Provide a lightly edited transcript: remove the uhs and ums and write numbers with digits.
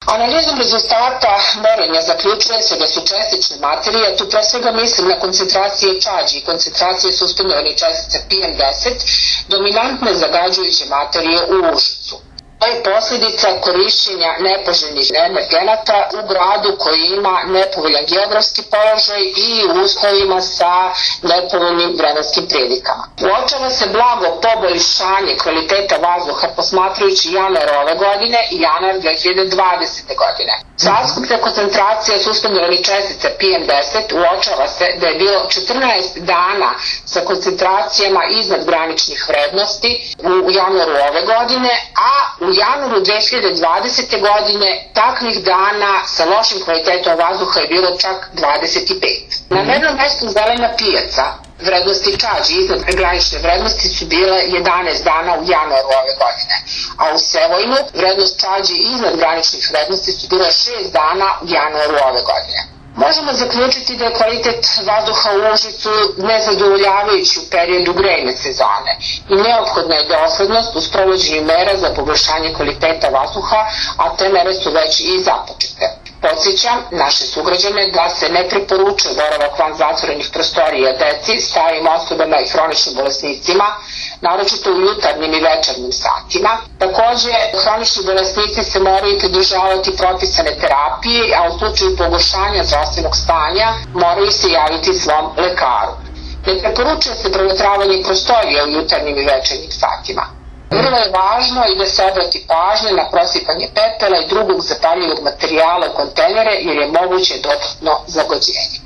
Analizom rezultata merenja zaključuje se da su čestične materije, tu pre svega mislim na koncentracije čađi i koncentracije suspendovanih čestica PM10, dominantne zagađujuće materije u Užicu. To je posljedica korišćenja nepoželjnih energenata u gradu koji ima nepovoljan geografski položaj i u uslovima sa nepovoljnim vremenskim prilikama. Uočava se blago poboljšanje kvaliteta vazduha posmatrajući januar ove godine i januar 2020. godine. Sa aspekta koncentracije suspendovanih čestica PM10 uočava se da je bilo 14 dana sa koncentracijama iznad graničnih vrednosti u januaru ove godine, a u januaru 2020. godine takvih dana sa lošim kvalitetom vazduha je bilo čak 25. Na mernom mestu Zelena pijaca vrednosti čađi iznad granične vrednosti su bile 11 dana u januaru ove godine, a u Sevojnu vrednost čađi iznad graničnih vrednosti su bile 6 dana u januaru ove godine. Možemo zaključiti da je kvalitet vazduha u Užicu nezadovoljavajući u periodu grejne sezone i neophodna je doslednost u sprovođenju mera za poboljšanje kvaliteta vazduha, a te mere su već i započete. Podsjećam naše sugrađane da se ne preporučuje boravak van zatvorenih prostorija deci, starijim osobama i hroničnim bolesnicima, naročito u jutarnjim i večernjim satima. Takođe, hronični bolesnici se moraju pridržavati propisane terapije, a u slučaju pogoršanja zdravstvenog stanja moraju se javiti svom lekaru. Ne preporučuje se provjetravanje prostorija u jutarnjim i večernjim satima. Vrlo je važno i da se obrati pažnja na prosipanje pepela i drugog zapaljivog materijala u kontejnere jer je moguće dodatno zagađenje.